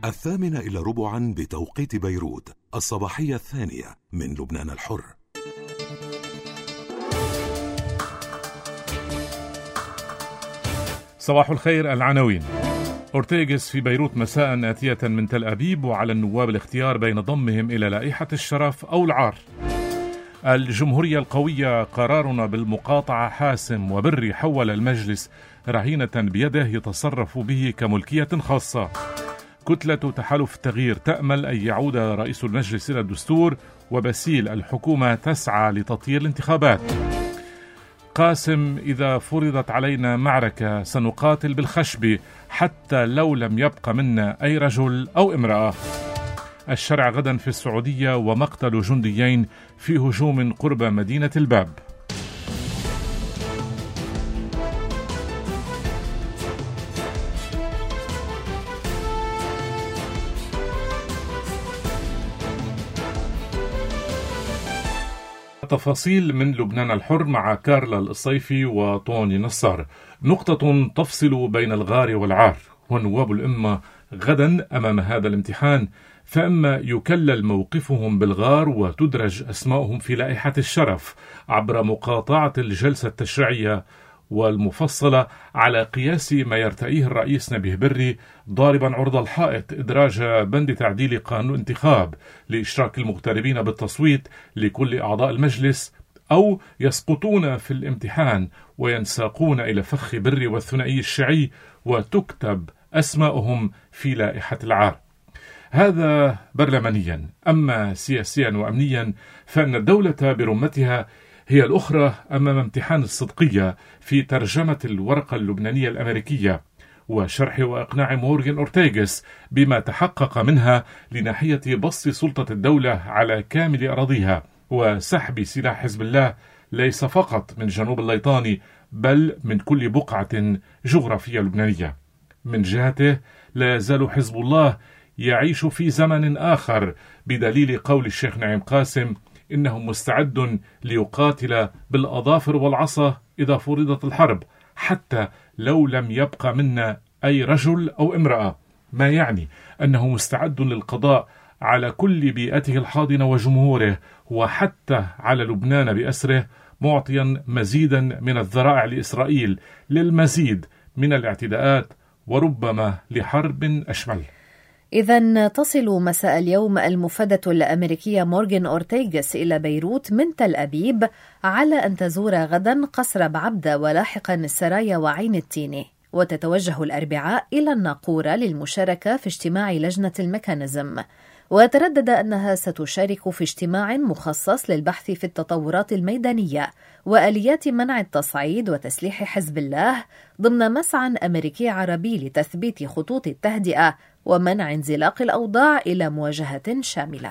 8:45 بتوقيت بيروت، الصباحية الثانية من لبنان الحر. صباح الخير. العناوين: أورتيغس في بيروت مساء آتية من تل أبيب، وعلى النواب الاختيار بين ضمهم إلى لائحة الشرف أو العار. الجمهورية القوية: قرارنا بالمقاطعة حاسم، وبري حول المجلس رهينة بيده يتصرف به كملكية خاصة. كتلة تحالف التغيير تأمل أن يعود رئيس المجلس إلى الدستور، وبسيل: الحكومة تسعى لتطيير الانتخابات. قاسم: إذا فرضت علينا معركة سنقاتل بالخشب حتى لو لم يبق منا أي رجل أو امرأة. الشرع غدا في السعودية، ومقتل جنديين في هجوم قرب مدينة الباب. تفاصيل من لبنان الحر مع كارلا الصيفي وطوني نصار. نقطة تفصل بين الغار والعار، ونواب الأمة غدا أمام هذا الامتحان، فإما يكلل موقفهم بالغار وتدرج أسماؤهم في لائحة الشرف عبر مقاطعة الجلسة التشريعية والمفصلة على قياس ما يرتئيه الرئيس نبيه بري، ضاربا عرض الحائط إدراج بند تعديل قانون الانتخاب لإشراك المغتربين بالتصويت لكل أعضاء المجلس، أو يسقطون في الامتحان وينساقون إلى فخ بري والثنائي الشيعي وتكتب أسماؤهم في لائحة العار. هذا برلمانيا. أما سياسيا وأمنيا فإن الدولة برمتها هي الأخرى أمام امتحان الصدقية في ترجمة الورقة اللبنانية الأمريكية وشرح وإقناع مورغان أورتيغس بما تحقق منها لناحية بسط سلطة الدولة على كامل أراضيها وسحب سلاح حزب الله ليس فقط من جنوب الليطاني بل من كل بقعة جغرافية لبنانية. من جهته لا يزال حزب الله يعيش في زمن آخر، بدليل قول الشيخ نعيم قاسم إنه مستعد ليقاتل بالأظافر والعصا إذا فرضت الحرب حتى لو لم يبق منا أي رجل أو امرأة، ما يعني أنه مستعد للقضاء على كل بيئته الحاضنة وجمهوره وحتى على لبنان بأسره، معطيا مزيدا من الذرائع لإسرائيل للمزيد من الاعتداءات وربما لحرب أشمل. إذن تصل مساء اليوم المفدة الأمريكية مورغان أورتيغس إلى بيروت من تل أبيب، على أن تزور غدا قصر بعبدة ولاحقا السرايا وعين التيني، وتتوجه الأربعاء إلى الناقورة للمشاركة في اجتماع لجنة الميكانيزم. وتردد أنها ستشارك في اجتماع مخصص للبحث في التطورات الميدانية وآليات منع التصعيد وتسليح حزب الله ضمن مسعى أمريكي عربي لتثبيت خطوط التهدئة ومنع انزلاق الأوضاع إلى مواجهة شاملة.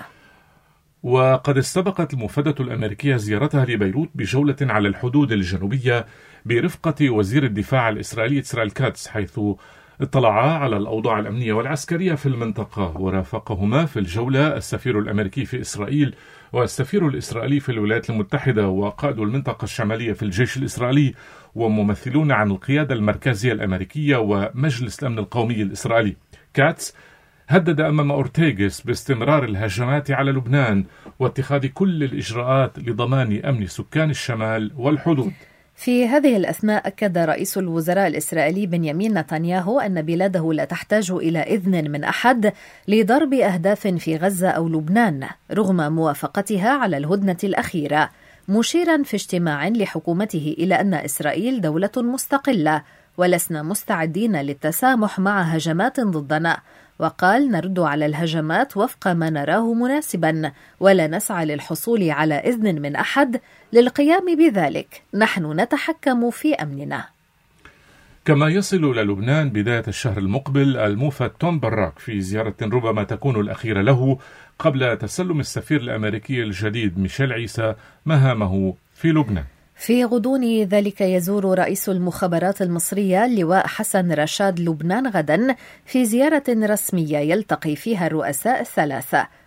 وقد استبقت المفدة الأمريكية زيارتها لبيروت بجولة على الحدود الجنوبية برفقة وزير الدفاع الإسرائيلي إسرائيل كاتس، حيث اطلعا على الأوضاع الأمنية والعسكرية في المنطقة. ورافقهما في الجولة السفير الأمريكي في إسرائيل والسفير الإسرائيلي في الولايات المتحدة وقائد المنطقة الشمالية في الجيش الإسرائيلي وممثلون عن القيادة المركزية الأمريكية ومجلس الأمن القومي الإسرائيلي. كاتس هدد أمام أورتيغس باستمرار الهجمات على لبنان واتخاذ كل الإجراءات لضمان أمن سكان الشمال والحدود. في هذه الأثناء أكد رئيس الوزراء الإسرائيلي بنيامين نتنياهو أن بلاده لا تحتاج إلى إذن من أحد لضرب أهداف في غزة أو لبنان رغم موافقتها على الهدنة الأخيرة، مشيرا في اجتماع لحكومته إلى أن إسرائيل دولة مستقلة ولسنا مستعدين للتسامح مع هجمات ضدنا. وقال: نرد على الهجمات وفق ما نراه مناسبا ولا نسعى للحصول على إذن من أحد للقيام بذلك، نحن نتحكم في أمننا. كما يصل إلى لبنان بداية الشهر المقبل الموفد توم براك في زيارة ربما تكون الأخيرة له قبل تسلم السفير الأمريكي الجديد ميشيل عيسى مهامه في لبنان. في غضون ذلك يزور رئيس المخابرات المصرية اللواء حسن رشاد لبنان غدا في زيارة رسمية يلتقي فيها الرؤساء الثلاثة،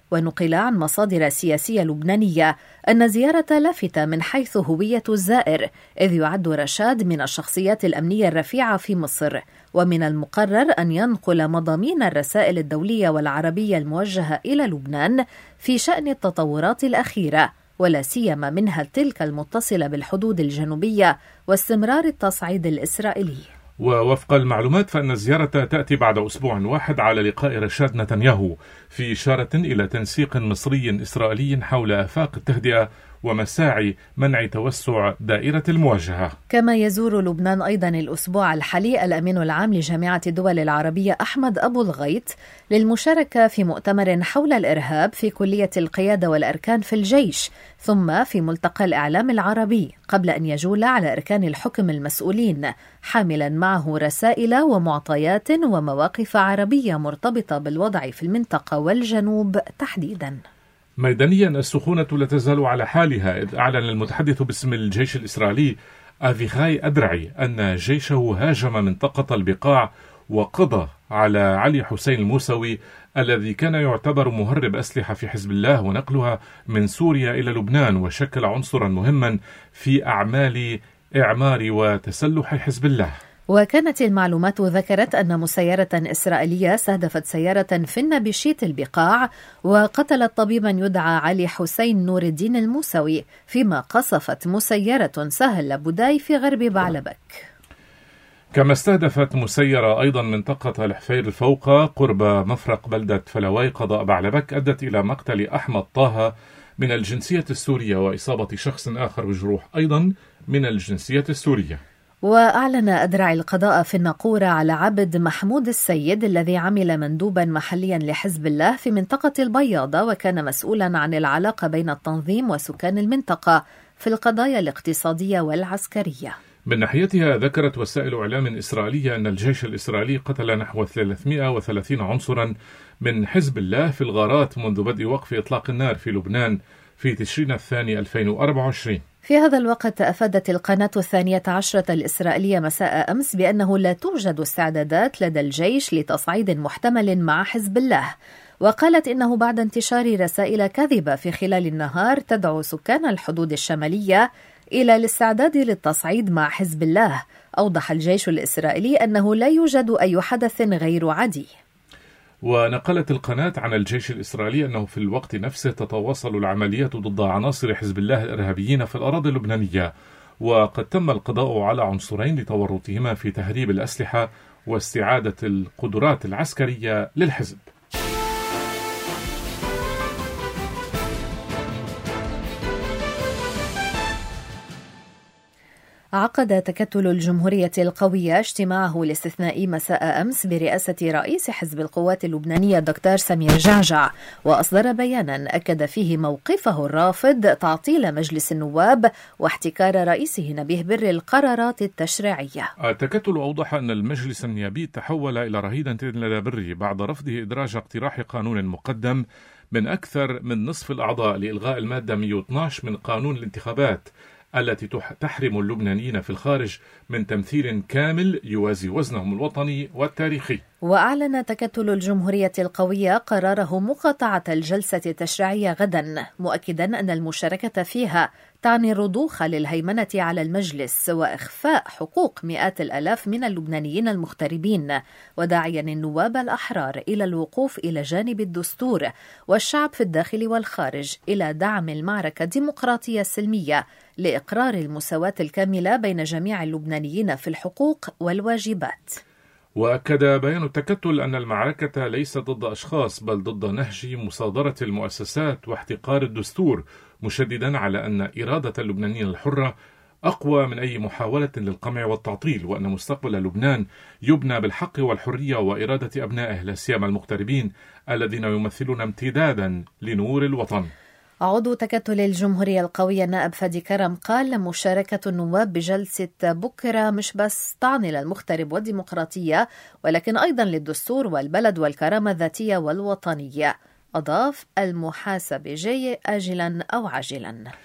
ونقل عن مصادر سياسية لبنانية أن زيارة لافتة من حيث هوية الزائر، إذ يعد رشاد من الشخصيات الأمنية الرفيعة في مصر، ومن المقرر أن ينقل مضامين الرسائل الدولية والعربية الموجهة إلى لبنان في شأن التطورات الأخيرة، ولا سيما منها تلك المتصلة بالحدود الجنوبية واستمرار التصعيد الإسرائيلي. ووفق المعلومات فإن الزيارة تأتي بعد أسبوع واحد على لقاء رشاد نتنياهو، في إشارة إلى تنسيق مصري إسرائيلي حول آفاق التهدئة ومساعي منع توسع دائرة المواجهة. كما يزور لبنان أيضا الأسبوع الحالي الأمين العام لجامعة الدول العربية أحمد أبو الغيط للمشاركة في مؤتمر حول الإرهاب في كلية القيادة والأركان في الجيش، ثم في ملتقى الإعلام العربي، قبل أن يجول على أركان الحكم المسؤولين حاملا معه رسائل ومعطيات ومواقف عربية مرتبطة بالوضع في المنطقة والجنوب تحديدا. ميدانيا السخونة لا تزال على حالها، إذ أعلن المتحدث باسم الجيش الإسرائيلي أفيخاي أدرعي أن جيشه هاجم منطقة البقاع وقضى على علي حسين الموسوي الذي كان يعتبر مهرب أسلحة في حزب الله ونقلها من سوريا إلى لبنان، وشكل عنصرا مهما في أعمال إعمار وتسلح حزب الله. وكانت المعلومات ذكرت أن مسيرة إسرائيلية استهدفت سيارة في النبشيت البقاع وقتلت طبيبا يدعى علي حسين نور الدين الموسوي، فيما قصفت مسيرة سهل لبوداي في غرب بعلبك. كما استهدفت مسيرة أيضا منطقة الحفير الفوقة قرب مفرق بلدة فلواي قضاء بعلبك، أدت إلى مقتل أحمد طه من الجنسية السورية وإصابة شخص آخر بجروح أيضا من الجنسية السورية. وأعلن أدرع القضاء في الناقورة على عبد محمود السيد الذي عمل مندوبا محليا لحزب الله في منطقة البياضة، وكان مسؤولا عن العلاقة بين التنظيم وسكان المنطقة في القضايا الاقتصادية والعسكرية. من ناحيتها ذكرت وسائل إعلام إسرائيلية أن الجيش الإسرائيلي قتل نحو 330 عنصرا من حزب الله في الغارات منذ بدء وقف إطلاق النار في لبنان في تشرين الثاني 2024. في هذا الوقت أفادت القناة 12 الإسرائيلية مساء أمس بأنه لا توجد استعدادات لدى الجيش لتصعيد محتمل مع حزب الله، وقالت إنه بعد انتشار رسائل كاذبة في خلال النهار تدعو سكان الحدود الشمالية إلى الاستعداد للتصعيد مع حزب الله، أوضح الجيش الإسرائيلي أنه لا يوجد أي حدث غير عادي. ونقلت القناة عن الجيش الإسرائيلي أنه في الوقت نفسه تتواصل العمليات ضد عناصر حزب الله الإرهابيين في الأراضي اللبنانية، وقد تم القضاء على عنصرين لتورطهما في تهريب الأسلحة واستعادة القدرات العسكرية للحزب. عقد تكتل الجمهورية القوية اجتماعه الاستثنائي مساء أمس برئاسة رئيس حزب القوات اللبنانية الدكتور سمير جعجع، وأصدر بيانا أكد فيه موقفه الرافض تعطيل مجلس النواب واحتكار رئيسه نبيه بري القرارات التشريعية. التكتل أوضح أن المجلس النيابي تحول إلى رهينة لدى بري بعد رفضه إدراج اقتراح قانون مقدم من أكثر من نصف الأعضاء لإلغاء المادة 112 من قانون الانتخابات التي تحرم اللبنانيين في الخارج من تمثيل كامل يوازي وزنهم الوطني والتاريخي. وأعلن تكتل الجمهورية القوية قراره مقاطعة الجلسة التشريعية غدا، مؤكدا أن المشاركة فيها تعني الرضوخ للهيمنة على المجلس وإخفاء حقوق مئات الآلاف من اللبنانيين المغتربين، وداعيا النواب الأحرار إلى الوقوف إلى جانب الدستور والشعب في الداخل والخارج إلى دعم المعركة الديمقراطية السلمية لإقرار المساواة الكاملة بين جميع اللبنانيين في الحقوق والواجبات. وأكد بيان التكتل أن المعركة ليست ضد أشخاص بل ضد نهج مصادرة المؤسسات واحتقار الدستور، مشددا على أن إرادة اللبنانيين الحرة أقوى من أي محاولة للقمع والتعطيل، وأن مستقبل لبنان يبنى بالحق والحرية وإرادة أبنائه لا سيما المغتربين الذين يمثلون امتدادا لنور الوطن. عضو تكتل الجمهورية القوية نائب فادي كرم قال مشاركة النواب بجلسة بكرة مش بس تعني للمغترب والديمقراطية ولكن أيضا للدستور والبلد والكرامة الذاتية والوطنية. أضاف المحاسبة جاية آجلا أو عاجلا.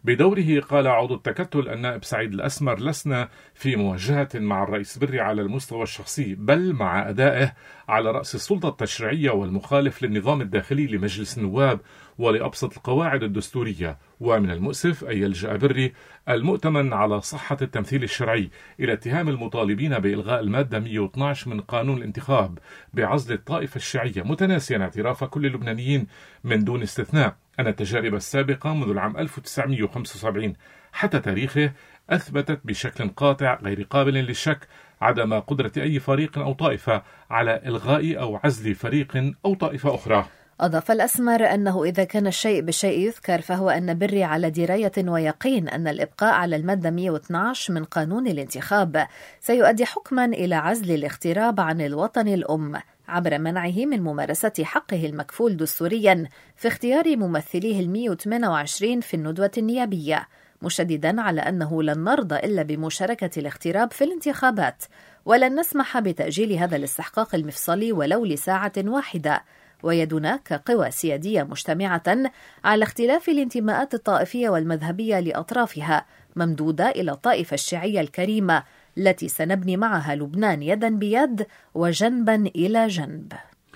بدوره قال عضو التكتل النائب سعيد الأسمر: لسنا في مواجهة مع الرئيس بري على المستوى الشخصي، بل مع أدائه على رأس السلطة التشريعية والمخالف للنظام الداخلي لمجلس النواب ولأبسط القواعد الدستورية. ومن المؤسف أن يلجأ بري المؤتمن على صحة التمثيل الشرعي إلى اتهام المطالبين بإلغاء المادة 112 من قانون الانتخاب بعزل الطائفة الشيعية، متناسيا اعتراف كل اللبنانيين من دون استثناء أن التجارب السابقة منذ العام 1975 حتى تاريخه أثبتت بشكل قاطع غير قابل للشك عدم قدرة أي فريق أو طائفة على إلغاء أو عزل فريق أو طائفة أخرى. أضاف الأسمر أنه إذا كان الشيء بالشيء يذكر، فهو أن بري على دراية ويقين أن الإبقاء على المادة 112 من قانون الانتخاب سيؤدي حكما إلى عزل الاغتراب عن الوطن الأم عبر منعه من ممارسة حقه المكفول دستوريا في اختيار ممثليه 128 في الندوة النيابية، مشددا على أنه لن نرضى إلا بمشاركة الاغتراب في الانتخابات، ولن نسمح بتأجيل هذا الاستحقاق المفصلي ولو لساعة واحدة. ويدنا كقوى سيادية مجتمعة على اختلاف الانتماءات الطائفية والمذهبية لأطرافها ممدودة إلى الطائفة الشيعية الكريمة التي سنبني معها لبنان يدا بيد وجنبا إلى جنب.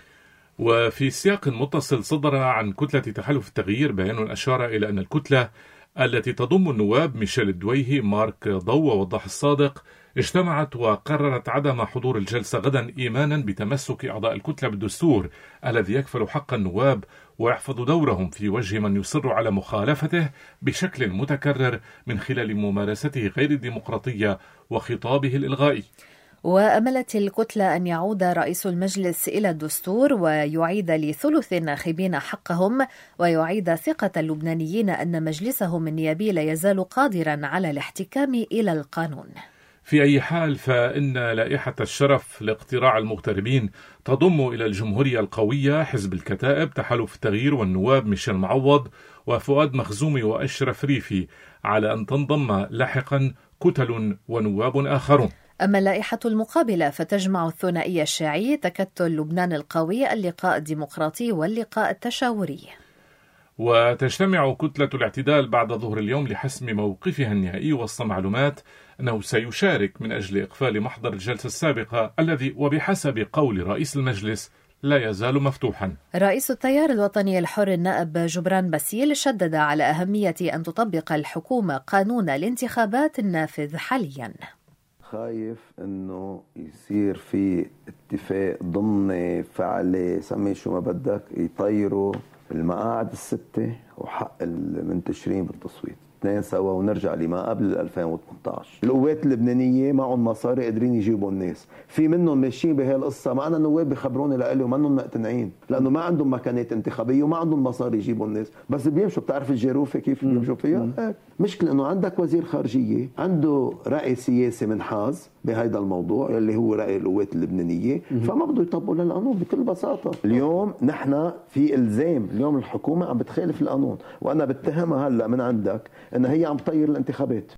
وفي سياق متصل صدر عن كتلة تحالف التغيير بيان أشار إلى أن الكتلة التي تضم النواب ميشيل الدويهي، مارك ضو ووضح الصادق اجتمعت وقررت عدم حضور الجلسة غدا إيمانا بتمسك أعضاء الكتلة بالدستور الذي يكفل حق النواب ويحفظ دورهم في وجه من يصر على مخالفته بشكل متكرر من خلال ممارسته غير الديمقراطية وخطابه الإلغائي. وأملت الكتلة أن يعود رئيس المجلس إلى الدستور ويعيد لثلث الناخبين حقهم ويعيد ثقة اللبنانيين أن مجلسهم النيابي لا يزال قادرا على الاحتكام إلى القانون. في أي حال فإن لائحة الشرف لاقتراع المغتربين تضم إلى الجمهورية القوية حزب الكتائب، تحالف التغيير والنواب ميشيل معوض وفؤاد مخزومي وأشرف ريفي، على أن تنضم لاحقا كتل ونواب آخرون. أما اللائحة المقابلة فتجمع الثنائي الشيعي تكتل لبنان القوي، اللقاء الديمقراطي واللقاء التشاوري. وتجتمع كتلة الاعتدال بعد ظهر اليوم لحسم موقفها النهائي وسط معلومات أنه سيشارك من أجل إقفال محضر الجلسة السابقة الذي وبحسب قول رئيس المجلس لا يزال مفتوحا. رئيس التيار الوطني الحر النائب جبران باسيل شدد على أهمية أن تطبق الحكومة قانون الانتخابات النافذ حاليا. خايف انه يصير في اتفاق ضمني فعلي سمي شو ما بدك، يطيروا المقاعد الستة وحق المنتشرين بالتصويت 2 سوا ونرجع لما قبل 2018. القوات اللبنانية معهم مصاري قادرين يجيبوا الناس، في منهم ماشيين بهالقصة، معنا نواب بخبروني لقالي ومنهم مقتنعين لأنه ما عندهم مكانات انتخابية وما عندهم مصاري يجيبوا الناس، بس بيمشوا. بتعرف الجاروفة كيف بيمشوا فيها؟ مشكلة انه عندك وزير خارجية عنده رأي سياسي منحاز بهيدا الموضوع اللي هو رأي القوات اللبنانية، فما بده يطبقوا للقانون بكل بساطة. اليوم نحن في إلزام، اليوم الحكومة عم بتخالف القانون، وأنا بتهمها هلأ من عندك أن هي عم تطير الانتخابات.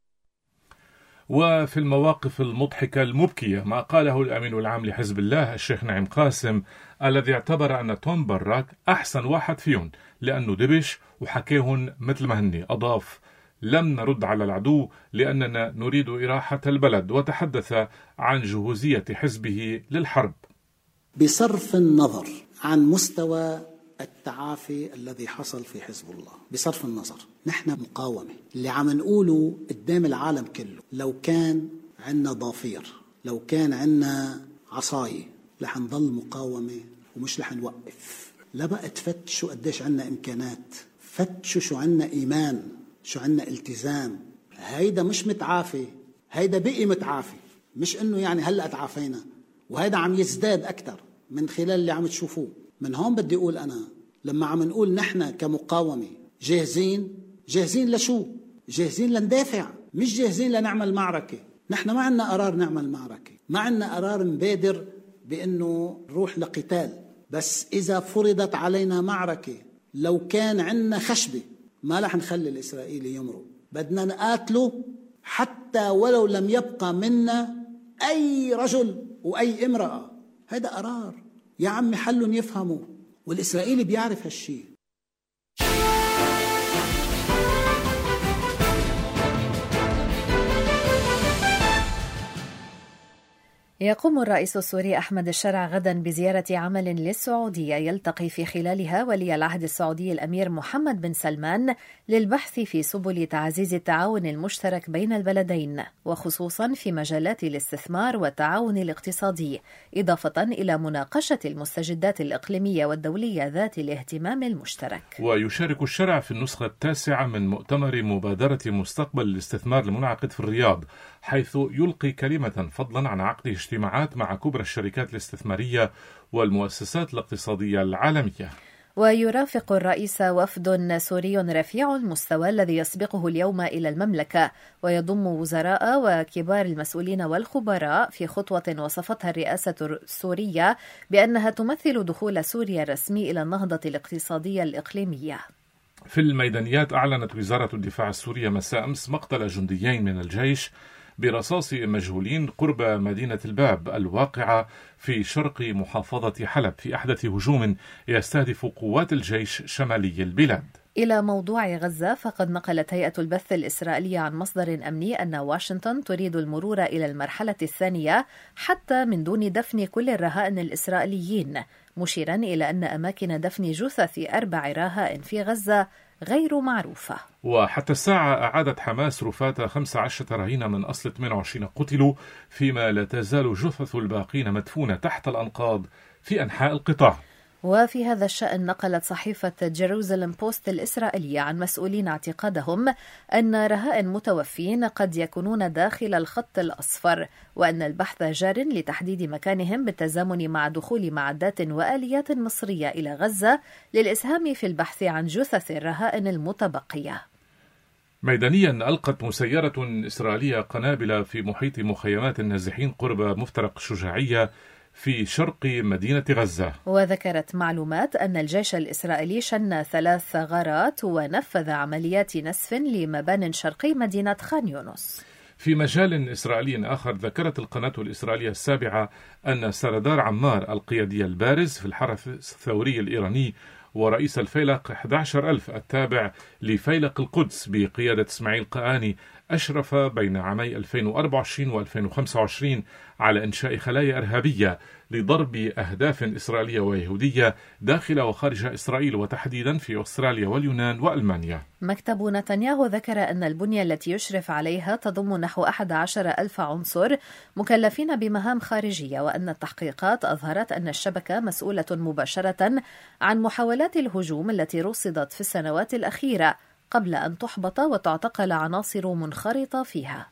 وفي المواقف المضحكة المبكية ما قاله الأمين العام لحزب الله الشيخ نعيم قاسم، الذي اعتبر أن توم براك أحسن واحد فيهم لأنه دبش وحكيهن مثل ما هني. أضاف: لم نرد على العدو لأننا نريد إراحة البلد، وتحدث عن جهوزية حزبه للحرب. بصرف النظر عن مستوى التعافي الذي حصل في حزب الله، بصرف النظر نحن مقاومة اللي عم نقوله قدام العالم كله. لو كان عنا ضافير، لو كان عنا عصاية، رح نضل مقاومة ومش رح نوقف. لا بقى تفتشوا قديش عنا إمكانات، فتشوا شو عنا إيمان، شو عنا التزام. هيدا مش متعافي، هيدا بقي متعافي، مش إنه يعني هلأ تعافينا، وهيدا عم يزداد أكتر من خلال اللي عم تشوفوه. من هون بدي أقول أنا لما عم نقول نحن كمقاومة جاهزين لشو؟ جاهزين لندافع، مش جاهزين لنعمل معركة. نحن ما عنا قرار نعمل معركة، ما عنا قرار نبادر بأنه نروح لقتال، بس إذا فرضت علينا معركة لو كان عنا خشبة ما رح نخلي الإسرائيلي يمرق، بدنا نقاتله حتى ولو لم يبقى منا أي رجل وأي امرأة. هذا قرار يا عمي حلهم يفهموا، والإسرائيلي بيعرف هالشي. يقوم الرئيس السوري أحمد الشرع غدا بزيارة عمل للسعودية يلتقي في خلالها ولي العهد السعودي الأمير محمد بن سلمان للبحث في سبل تعزيز التعاون المشترك بين البلدين، وخصوصا في مجالات الاستثمار والتعاون الاقتصادي، إضافة إلى مناقشة المستجدات الإقليمية والدولية ذات الاهتمام المشترك. ويشارك الشرع في النسخة 9 من مؤتمر مبادرة مستقبل الاستثمار المنعقد في الرياض، حيث يلقي كلمة فضلا عن عقد اجتماعات مع كبرى الشركات الاستثمارية والمؤسسات الاقتصادية العالمية. ويرافق الرئيس وفد سوري رفيع المستوى الذي يسبقه اليوم إلى المملكة، ويضم وزراء وكبار المسؤولين والخبراء في خطوة وصفتها الرئاسة السورية بأنها تمثل دخول سوريا الرسمي إلى النهضة الاقتصادية الإقليمية. في الميدانيات أعلنت وزارة الدفاع السورية مساء أمس مقتل جنديين من الجيش برصاص مجهولين قرب مدينة الباب الواقعة في شرق محافظة حلب في أحدث هجوم يستهدف قوات الجيش شمالي البلاد. إلى موضوع غزة، فقد نقلت هيئة البث الإسرائيلية عن مصدر أمني أن واشنطن تريد المرور إلى المرحلة الثانية حتى من دون دفن كل الرهائن الإسرائيليين، مشيرا إلى أن أماكن دفن جثث 4 رهائن في غزة غير معروفة. وحتى الساعة أعادت حماس رفاة 15 رهينة من أصل 28 قتلوا، فيما لا تزال جثث الباقين مدفونة تحت الأنقاض في أنحاء القطاع. وفي هذا الشأن نقلت صحيفة جيروزالم بوست الإسرائيلية عن مسؤولين اعتقادهم أن رهائن متوفين قد يكونون داخل الخط الأصفر، وأن البحث جار لتحديد مكانهم بالتزامن مع دخول معدات وآليات مصرية إلى غزة للإسهام في البحث عن جثث الرهائن المتبقية. ميدانيا ألقت مسيرة إسرائيلية قنابل في محيط مخيمات النازحين قرب مفترق شجاعية في شرق مدينة غزة. وذكرت معلومات أن الجيش الإسرائيلي شن 3 غارات ونفذ عمليات نسف لمبان شرقي مدينة خان يونس. في مجال إسرائيلي آخر، ذكرت القناة الإسرائيلية السابعة أن سردار عمار القيادي البارز في الحرس الثوري الإيراني ورئيس الفيلق 11,000 التابع لفيلق القدس بقيادة إسماعيل قآني أشرف بين عامي 2024 و2025 على إنشاء خلايا إرهابية لضرب أهداف إسرائيلية ويهودية داخل وخارج إسرائيل، وتحديدا في أستراليا واليونان وألمانيا. مكتب نتنياهو ذكر أن البنية التي يشرف عليها تضم نحو 11,000 عنصر مكلفين بمهام خارجية، وأن التحقيقات أظهرت أن الشبكة مسؤولة مباشرة عن محاولات الهجوم التي رصدت في السنوات الأخيرة قبل أن تحبط وتعتقل عناصر منخرطة فيها.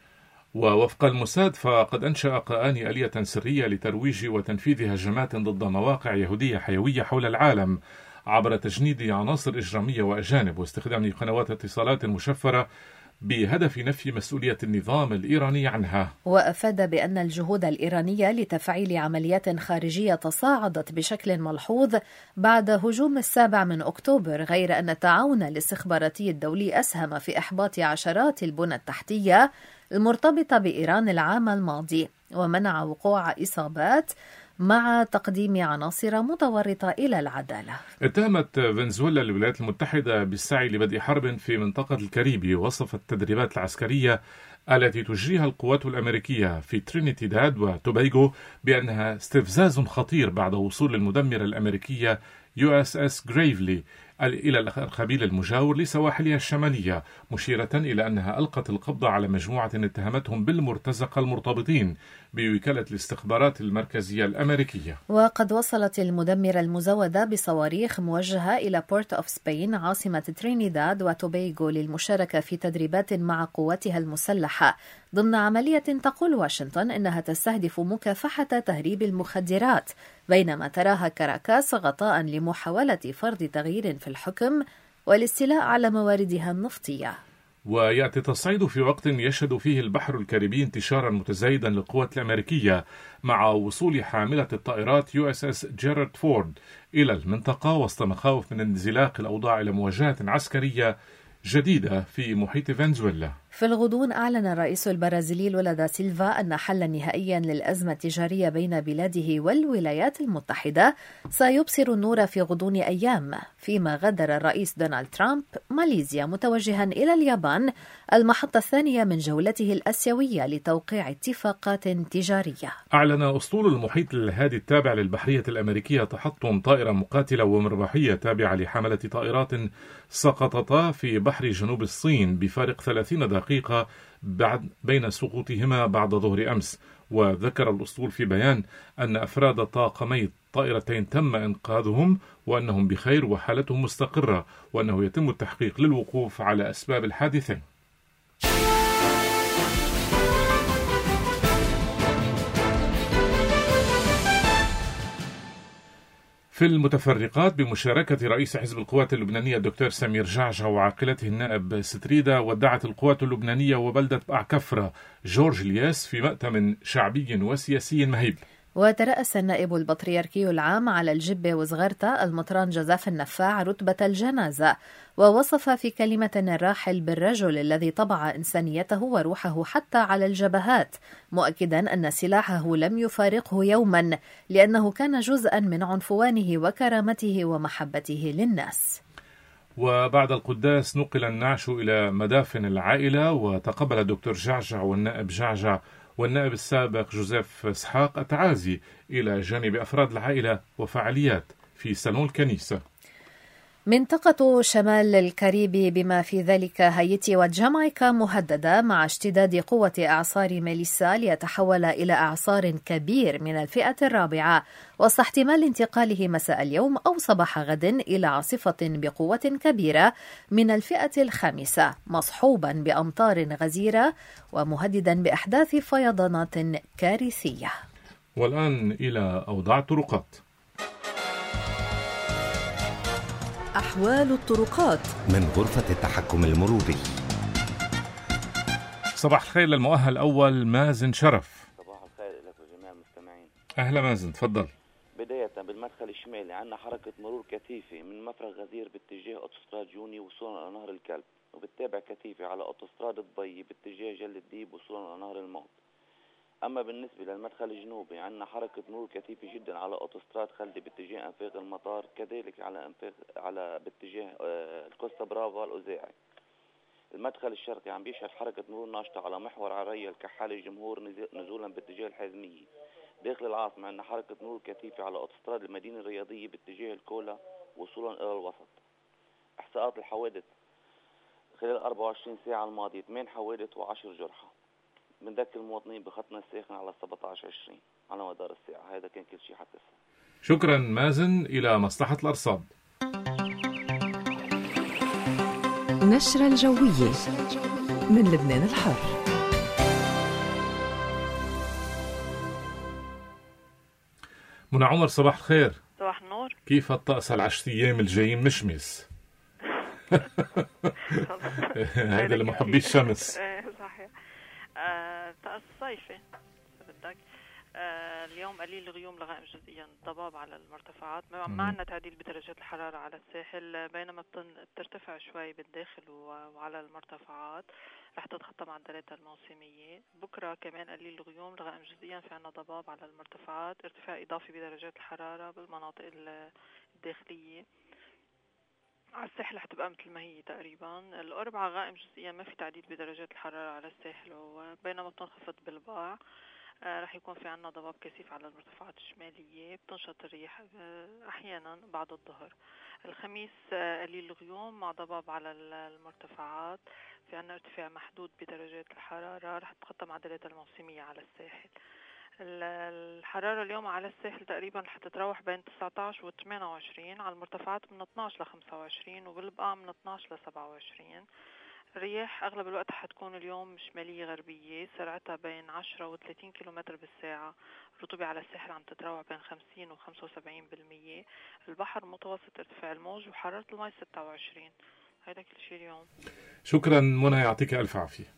ووفق الموساد، فقد أنشأ قآني آلية سرية لترويج وتنفيذ هجمات ضد مواقع يهودية حيوية حول العالم عبر تجنيد عناصر إجرامية وأجانب واستخدام قنوات اتصالات مشفرة بهدف نفي مسؤولية النظام الإيراني عنها. وأفاد بأن الجهود الإيرانية لتفعيل عمليات خارجية تصاعدت بشكل ملحوظ بعد هجوم 7 أكتوبر، غير أن التعاون الاستخباراتي الدولي أسهم في إحباط عشرات البنى التحتية المرتبطة بإيران العام الماضي، ومنع وقوع إصابات مع تقديم عناصر متورطة إلى العدالة. اتهمت فنزويلا الولايات المتحدة بالسعي لبدء حرب في منطقة الكاريبي، وصفت التدريبات العسكرية التي تجريها القوات الأمريكية في ترينيتيداد وتوباغو بأنها استفزاز خطير بعد وصول المدمرة الأمريكية USS جريفلي إلى الخبيل المجاور لسواحلها الشمالية، مشيرة إلى أنها ألقت القبض على مجموعة اتهمتهم بالمرتزقة المرتبطين بوكالة الاستخبارات المركزية الأمريكية. وقد وصلت المدمرة المزودة بصواريخ موجهة إلى بورت أوف سبين عاصمة ترينيداد وتوباغو للمشاركة في تدريبات مع قواتها المسلحة ضمن عملية تقول واشنطن إنها تستهدف مكافحة تهريب المخدرات، بينما تراها كاراكاس غطاء لمحاولة فرض تغيير في الحكم والاستيلاء على مواردها النفطية. ويأتي التصعيد في وقت يشهد فيه البحر الكاريبي انتشارا متزايدا للقوات الأمريكية مع وصول حاملة الطائرات USS جيرارد فورد إلى المنطقة وسط مخاوف من انزلاق الأوضاع إلى مواجهة عسكرية جديدة في محيط فنزويلا. في الغضون أعلن الرئيس البرازيلي لولا دا سيلفا أن حلا نهائيا للأزمة التجارية بين بلاده والولايات المتحدة سيبصر النور في غضون أيام، فيما غادر الرئيس دونالد ترامب ماليزيا متوجها إلى اليابان المحطة الثانية من جولته الآسيوية لتوقيع اتفاقات تجارية. أعلن أسطول المحيط الهادي التابع للبحرية الأمريكية تحطم طائرة مقاتلة ومربحية تابعة لحملة طائرات سقطتا في بحر جنوب الصين بفارق 30 دقيقة بين سقوطهما بعد ظهر أمس. وذكر الأسطول في بيان أن أفراد طاقمي الطائرتين تم إنقاذهم وأنهم بخير وحالتهم مستقرة، وأنه يتم التحقيق للوقوف على أسباب الحادثين. في المتفرقات بمشاركة رئيس حزب القوات اللبنانية الدكتور سمير جعجع وعاقلته النائب ستريدا، ودعت القوات اللبنانية وبلدة بعكفرة جورج الياس في مؤتمر شعبي وسياسي مهيب. وترأس النائب البطريركي العام على الجبة وصغرتا المطران جزاف النفاع رتبة الجنازة، ووصف في كلمة الراحل بالرجل الذي طبع إنسانيته وروحه حتى على الجبهات، مؤكدا أن سلاحه لم يفارقه يوما لأنه كان جزءا من عنفوانه وكرامته ومحبته للناس. وبعد القداس نقل النعش إلى مدافن العائلة، وتقبل الدكتور جعجع والنائب جعجع والنائب السابق جوزيف إسحاق التعازي إلى جانب أفراد العائلة وفعاليات في صالون الكنيسة. منطقة شمال الكاريبي بما في ذلك هايتي وجامايكا مهددة مع اشتداد قوة إعصار ميليسا ليتحول إلى إعصار كبير من الفئة الرابعة، وسط احتمال انتقاله مساء اليوم أو صباح غد إلى عاصفة بقوة كبيرة من الفئة الخامسة، مصحوبا بأمطار غزيرة ومهددا بأحداث فيضانات كارثية. والآن إلى أوضاع الطرقات. أحوال الطرقات من غرفة التحكم المروري. صباح الخير للمؤهل الأول مازن شرف. صباح الخير لك وجميع المستمعين. أهلا مازن، تفضل. بداية بالمدخل الشمالي عندنا حركة مرور كثيفة من مفرق غزير باتجاه أوتوستراد جوني وصولا إلى نهر الكلب، وبتتابع كثيفة على أوتوستراد الضي باتجاه جل الديب وصولا إلى نهر الموت. أما بالنسبة للمدخل الجنوبي عندنا حركة مرور كثيفة جدا على أوتوستراد خلدي باتجاه أنفاق المطار، كذلك على باتجاه الكوستا برافا الأوزاعي. المدخل الشرقي عم بيشهد حركة مرور ناشطة على محور عرية الكحالي الجمهور نزولا باتجاه الحازمية. داخل العاصمة عندنا حركة مرور كثيفة على أوتوستراد المدينة الرياضية باتجاه الكولا وصولا إلى الوسط. إحصاءات الحوادث خلال 24 ساعة الماضية 8 حوادث و10 جرحى. بنذكر المواطنين بخطنا الساخن على 17-20 على مدار الساعة. هذا كان كل شيء حتى الساعة. شكرا مازن. إلى مصلحة الأرصاد. نشرة الجوية من لبنان الحر. منى عمر، صباح الخير. صباح النور. كيف الطقس ال10 أيام الجايين مشمس؟ هذا لمحبي الشمس. صحيح. طقس صيفي بدك. اليوم قليل الغيوم لغائم جزئيا، الضباب على المرتفعات، ما عندنا تعديل بدرجات الحرارة على الساحل، بينما بترتفع شوي بالداخل وعلى المرتفعات، رح تتخطى معدلاتها الموسمية. بكرة كمان قليل الغيوم لغائم جزئيا، في عنا ضباب على المرتفعات، ارتفاع إضافي بدرجات الحرارة بالمناطق الداخلية. على الساحل حتبقى مثل ما هي تقريبا. الأربعاء غائم جزئيا، ما في تعديل بدرجات الحرارة على الساحل، وبينما بتنخفض بالباع. رح يكون في عنا ضباب كثيف على المرتفعات الشمالية، بتنشط الرياح أحيانا بعد الظهر. الخميس قليل الغيوم مع ضباب على المرتفعات، في عنا ارتفاع محدود بدرجات الحرارة، رح تتخطى معدلات الموسمية على الساحل. الحرارة اليوم على الساحل تقريبا رح تتراوح بين 19 و 28، على المرتفعات من 12 ل 25، وبالبقاع من 12 ل 27. الرياح أغلب الوقت حتكون اليوم شمالية غربية، سرعتها بين 10 و 30 كيلومتر بالساعة. الرطوبة على الساحل عم تتراوح بين 50 و 75%. البحر متوسط ارتفاع الموج، وحرارة الماء 26. هذا كل شيء اليوم. شكرا منى، يعطيك ألف عافية.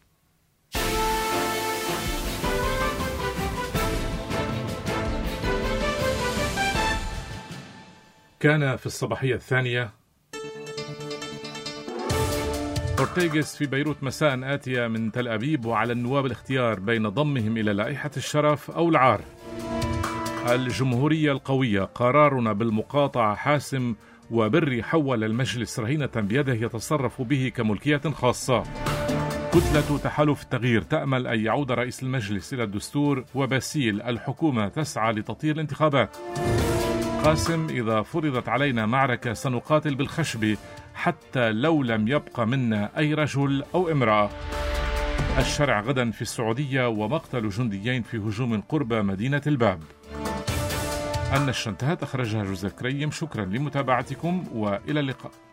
كان في الصباحية الثانية أورتيغس في بيروت مساء آتية من تل أبيب، وعلى النواب الاختيار بين ضمهم إلى لائحة الشرف أو العار. الجمهورية القوية، قرارنا بالمقاطعة حاسم، وبري حول المجلس رهينة بيده يتصرف به كملكية خاصة. كتلة تحالف التغيير تأمل أن يعود رئيس المجلس إلى الدستور، وباسيل الحكومة تسعى لتطهير الانتخابات. قاسم: إذا فرضت علينا معركة سنقاتل بالخشب حتى لو لم يبق منا أي رجل أو امرأة. الشرع غدا في السعودية، ومقتل جنديين في هجوم قرب مدينة الباب. النشرة انتهت، أخرجها جوزيف كريم. شكرا لمتابعتكم وإلى اللقاء.